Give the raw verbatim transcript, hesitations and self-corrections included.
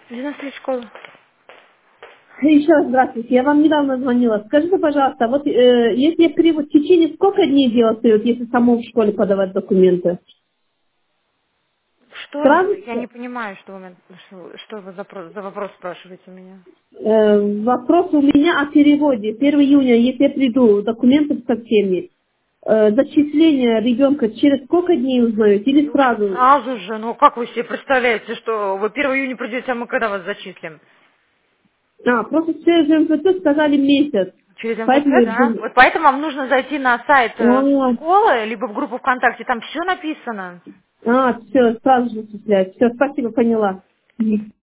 Двенадцатая школа. Еще раз здравствуйте. Я вам недавно звонила. Скажите, пожалуйста, вот э, если я перевод в течение сколько дней делать стоит, если самому в школе подавать документы? Что Сразу делать? Я не всё? понимаю, что вы, что, что вы за, про- за вопрос спрашиваете меня. Э, вопрос у меня о переводе. первого июня, если я приду, документы со всеми, э, зачисление ребенка через сколько дней узнаете или Девушка, сразу? сразу же, ну как вы себе представляете, что вы первого июня придете, а мы когда вас зачислим? А, просто через эм эф тэ сказали месяц. Через МФЦ, Поэтому я да? думаю, Вот поэтому вам нужно зайти на сайт э, а, школы, либо в группу ВКонтакте, там все написано. а, все, сразу же зачислять. Все, спасибо, поняла. Мгм.